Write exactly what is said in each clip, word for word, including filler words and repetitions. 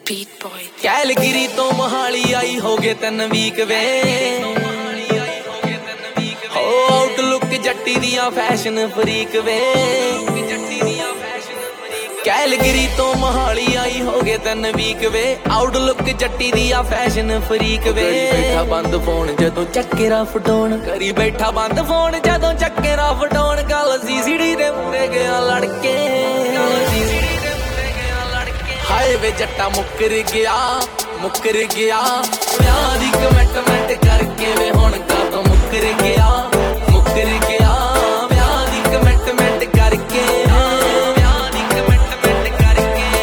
Calgary ਤੋਂ ਮੋਹਾਲੀ ਆਈ ਹੋ ਗਏ ਤਿੰਨ ਵੀਕ ਵੇ ਹੋ ਆਊਟਲੁੱਕ ਜੱਟੀ ਦੀਆਂ ਫੈਸ਼ਨ ਫਰੀਕ ਵੇ ਕੈਲਗਰੀ ਤੋਂ ਮੋਹਾਲੀ ਆਈ ਹੋ ਗਏ ਤਿੰਨ ਵੀਕ ਵੇ ਆਊਟਲੁੱਕ ਜੱਟੀ ਦੀਆਂ ਫੈਸ਼ਨ ਫਰੀਕ ਵੇ ਬੈਠਾ ਬੰਦ ਫੋਨ ਜਦੋਂ ਚੱਕੇ ਰਾ ਫਟਾਉਣ ਕਰੀ ਬੈਠਾ ਬੰਦ ਫੋਨ ਜਦੋਂ ਚੱਕੇ ਰਾ ਫਟਾਉਣ ਗੱਲ ਸੀਸੀਡੀ ਦੇ ਮੂਰੇ ਗਿਆ ਲੜਕੇ ਹਾਏ ਵੇ ਜੱਟਾ ਮੁੱਕਰ ਗਿਆ ਮੁੱਕਰ ਗਿਆ ਵਿਆਹ ਦੀ ਕਮਿਟਮੈਂਟ ਕਰਕੇ ਵੇ ਹੁਣ ਕਦੋਂ ਮੁੱਕਰ ਗਿਆ ਮੁੱਕਰ ਗਿਆ ਵਿਆਹ ਦੀ ਕਮਿਟਮੈਂਟ ਕਰਕੇ ਵਿਆਹ ਦੀ ਕਮਿਟਮੈਂਟ ਕਰਕੇ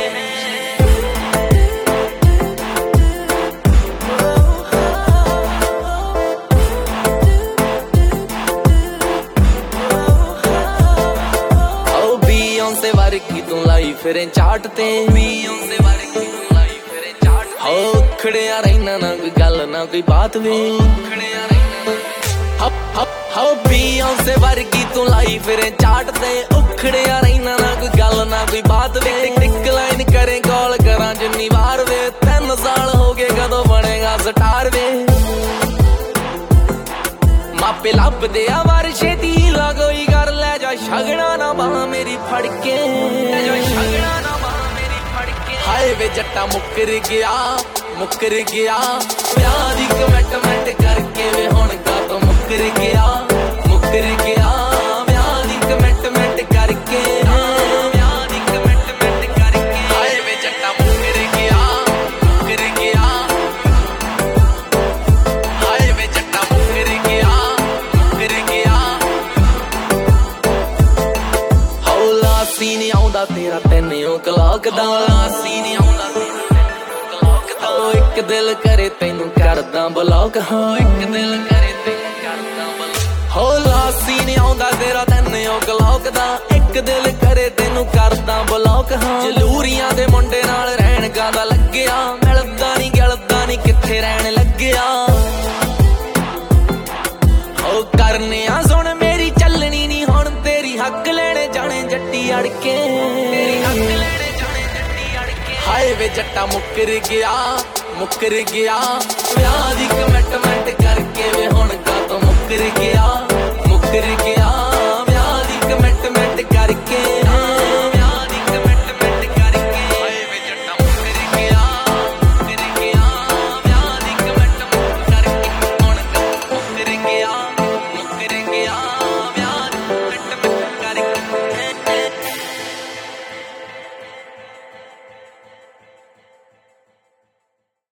ਓ ਬੀਯੋਂਸੇ ਵਰਗੀ ਤੂੰ ਲਾਈ ਫਿਰੇ ਚਾਟ ਤੇ ਬੀਯੋਂਸੇ ਵਰਗੀ ਤੂੰ ਲਾਈ ਫਿਰੇ ਚਾਟ ਤੇ ਹੋ ਖੜਿਆ ਰਹਿਣਾ ਨਾ ਕੋਈ ਗੱਲ ਨਾ ਕੋਈ ਬਾਤ ਵੇ ਖੜਿਆ ਰਹਿਣਾ ਹਪ ਹਪ ਹੋ ਬੀਯੋਂਸੇ ਵਰਗੀ ਤੂੰ ਲਾਈ ਫਿਰੇ ਚਾਟ ਤੇ ਉਖੜਿਆ ਰਹਿਣਾ ਨਾ ਕੋਈ ਗੱਲ ਨਾ ਕੋਈ ਬਾਤ ਵੇ ਟਿਕ ਲਾਈਨ ਕਰੇ ਕਾਲ ਕਰਾਂ ਜਿੰਨੀ ਵਾਰ ਵੇ ਤਿੰਨ ਸਾਲ ਹੋ ਗਏ ਕਦੋਂ ਬਣੇਗਾ ਸਟਾਰ ਵੇ ਮਾਪੇ ਲੱਭਦੇ ਆ ਵਾਰ ਛੇਤੀ ਲਾ ਕੋਈ ਕਰ ਲੈ ਜਾ ਸ਼ਗਣਾ ਨਾ ਬਾਹ ਮੇਰੀ ਫੜ ਕੇ ਲੈ ਜਾ ਸ਼ਗਣਾ ਨਾ ਬਾਹ ਮੇਰੀ ਫੜ ਕੇ ਹਾਏ ਵੇ ਜੱਟਾ ਮੁੱਕਰ ਗਿਆ ਮੁੱਕਰ ਗਿਆ ਵਿਆਹ ਦੀ ਕਮਿਟਮੈਂਟ ਕਰਕੇ ਵੇ ਹੁਣ ਕਦੋਂ ਮੁੱਕਰ ਗਿਆ ਮੁੱਕਰ ਗਿਆ ਵਿਆਹ ਦੀ ਕਮਿਟਮੈਂਟ ਕਰਕੇ ਵਿਆਹ ਦੀ ਕਮਿਟਮੈਂਟ ਕਰਕੇ ਹਾਏ ਵੇ ਜੱਟਾ ਮੁੱਕਰ ਗਿਆ ਮੁੱਕਰ ਗਿਆ ਹਾਏ ਵੇ ਜੱਟਾ ਮੁੱਕਰ ਗਿਆ ਮੁੱਕਰ ਗਿਆ ਹੌਲਾ ਸੀ ਨੀ ਆਉਂਦਾ ਤੇਰਾ ਤੈਨੂੰ ਕਲਾਕ ਦਾ ਲਾਸੀ ਨੀ ਆਉਂਦਾ ਤੇਰਾ ਇੱਕ ਦਿਲ ਕਰੇ ਤੈਨੂੰ ਕਰਦਾ ਬਲੌਕ ਹਾਂ ਇੱਕ ਦਿਲ ਕਰੇ ਤੈਨੂੰ ਕਰਦਾ ਬਲੌਕ ਹੋ ਲਾਸੀ ਨੀ ਆਉਂਦਾ ਤੇਰਾ ਤੈਨੂੰ ਕਲੌਕ ਦਾ ਇੱਕ ਦਿਲ ਕਰੇ ਤੈਨੂੰ ਕਰਦਾ ਬਲੌਕ ਹਾਂ ਜਲੂਰੀਆਂ ਦੇ ਮੁੰਡੇ ਨਾਲ ਰਹਿਣ ਕਾਦਾ ਲੱਗਿਆ ਮਿਲਦਾ ਨੀ ਗਿਲਦਾ ਨੀ ਕਿੱਥੇ ਰਹਿਣ ਲੱਗਿਆ ਹੋ ਕਰਨੇ ਆ ਸੁਣ ਮੇਰੀ ਚੱਲਣੀ ਨੀ ਹੁਣ ਤੇਰੀ ਹੱਕ ਲੈਣੇ ਜਾਣੇ ਜੱਟੀ ਅੜ ਕੇ ਤੇਰੀ ਹੱਕ ਲੈਣੇ ਜਾਣੇ ਜੱਟੀ ਅੜ ਕੇ ਹਾਏ ਵੇ ਜੱਟਾ ਮੁੱਕਰ ਗਿਆ ਮੁੱਕਰ ਗਿਆ ਵਿਆਹ ਦੀ ਕਮਿਟਮੈਂਟ